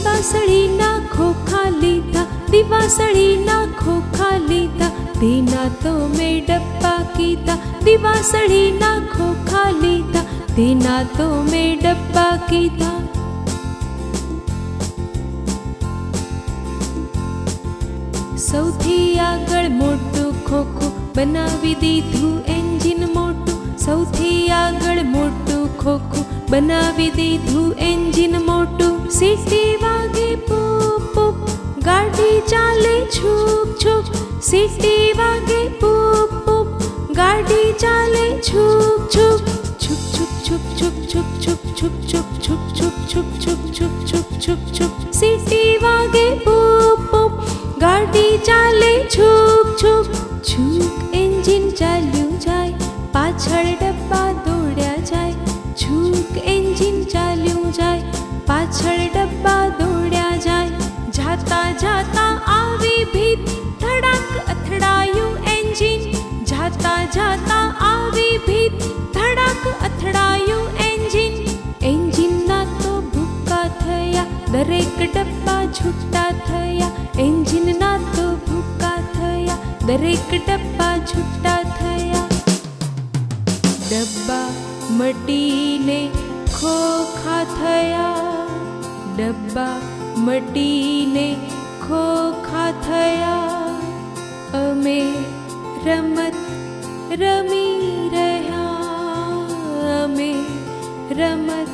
दिवासळीना खोखा लीधा, दिवासळीना खोखा लीधा, तेना तो मैं डब्बा कीधा, दिवासळीना खोखा लीधा, तेना तो मैं डब्बा कीधा। સૌથી આગળ મોટું ખોખું બનાવી દીધું એન્જિન મોટું, સૌથી આગળ મોટું ખોખું બનાવી દીધું એન્જિન મોટું। સીટી વાગે પૂપ પૂપ, ગાડી ચાલે છૂક છૂક, સીટી વાગે પૂપ પૂપ, ગાડી ચાલે છૂક છૂક, છુક છુક છુક છુક છુક છુક છુક છુક છુક છુક છુક છુક છુક છુક છુક છુક, સીટી વાગે પૂપ પૂપ, ગાડી ચાલે છૂક છૂક છૂક, એન્જિન ચાલ્યું જાય, પાછળ ડબ્બા દોડ્યા જાય, છૂક એન્જિન ચાલ્યું જાય, પાછળ ડબ્બા દોડ્યા જાય। જાતા જાતા આવી ભીત, ધડાક અથડાયું એન્જિન, જાતા જાતા આવી ભીત, ધડાક અથડાયું એન્જિન। એન્જિનના તો ભૂક્કા થયા, દરેક ડબ્બા છૂટા થયા, એન્જિનના તો ભૂક્કા થયા, દરેક ડબ્બા છૂટા થયા। ડબ્બા મટીને ખોખા થયા, ડબ્બા મટીને ખોખા થયા। અમે રમત રમી રહ્યા, અમે રમત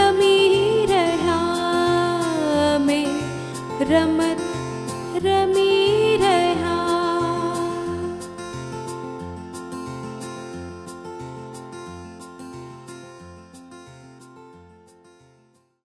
રમી રહ્યા, અમે રમત રમી